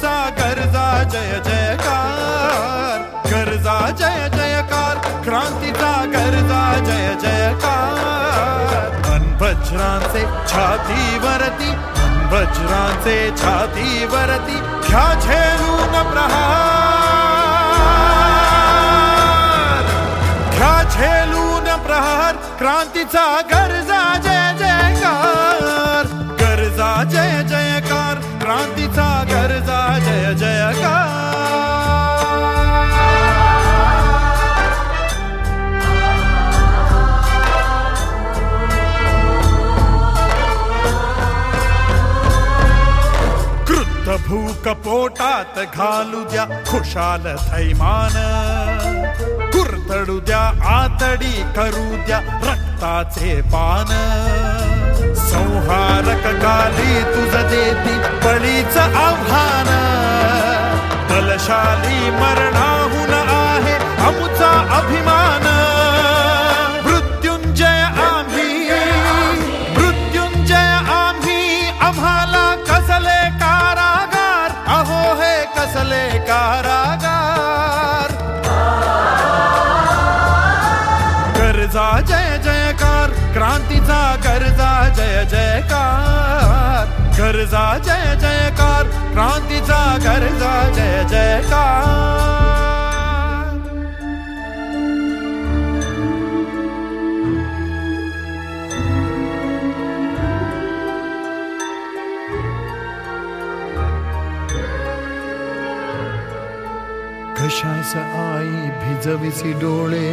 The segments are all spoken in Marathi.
क्रांतीचा गर्जा जय जयकार, गर्जा जय जयकार, क्रांतीचा गर्जा जय जयकार. वज्रांचे छातीवरती, वज्रांचे छातीवरती, घ्या झेलून प्रहार, घ्या झेलून प्रहार. क्रांतीचा गर्जा जय जयकार, गर्जा जय जयकार, क्रांतीचा गर्जा जय जयकार. भूक पोटात घालू द्या खुशाल थैमान, कुरतडू द्या आतडी करू द्या रक्ताचे पान. संहारक काली तुझ देती बळीच आव्हान, बलशाली मरणाहून आहे आमचा अभिमान. मृत्युंजय आम्ही, मृत्युंजय आम्ही, आम्हाला कसले कारागार, अहो हे कसले कारागार. गर्जा जय जयकार, क्रांतीचा गर्जा जय जयकार, गर्जा जय जयकार, क्रांतीचा गर्जा जय जयकार. कशास आई भिजविसी डोळे,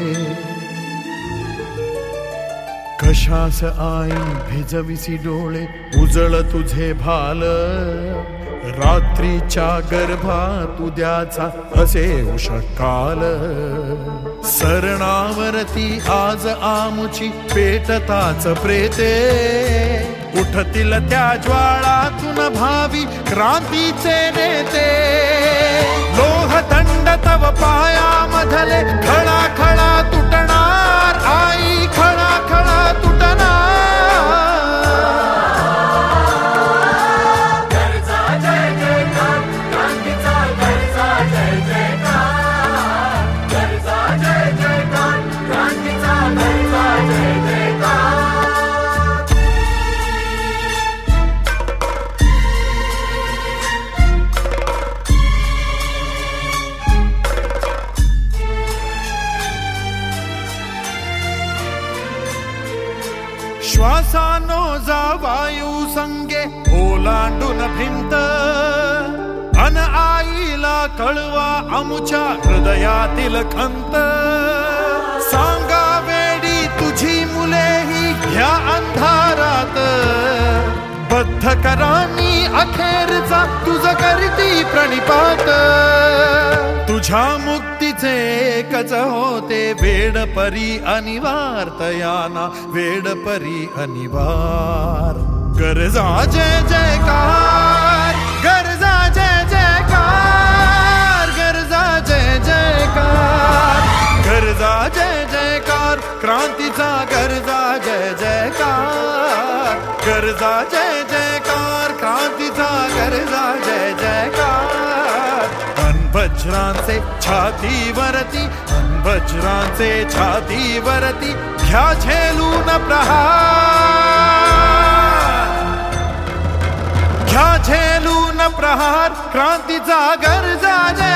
कशास आई भिजविसी डोळे, उजळ तुझे भाल. रात्रीच्या गर्भात उद्याचा असे उषकाल. सरणावरती आज आमुची पेटताच प्रेते, उठतील त्या ज्वाळातून भावी क्रांतीचे नेते. लोहदंड तव पायामधले खळा खळा तुटणार, आई खळा खळा तुटणार. गर्जा जय जयकार, क्रांतीचा गर्जा जय जयकार, गर्जा जय जयकार, क्रांतीचा गर्जा जय जयकार. श्वासानो जा वायू संगे ओलांडून भिंत, अन आईला कळवा आमुच्या हृदयातील खंत. सांगा वेडी तुझी मुले ही ह्या अंधारात, बद्ध करानी अखेरचा तुझ करती प्रणिपात. तुझ्या मुक्तीचे एकच होते वेडपरी अनिवार, तयाना वेडपरी अनिवार. गर्जा जय जयकार, गर्जा जय जयकार, गर्जा जय जयकार, गर्जा जय जयकार, क्रांतीचा गर्जा जय जयकार, गर्जा जय जयकार, क्रांतीचा गर्जा जय जयकार. वज्रांचे छातीवरती, वज्रांचे छातीवरती, घ्या झेलून प्रहार, घ्या झेलून प्रहार. क्रांतीचा गर्जा जय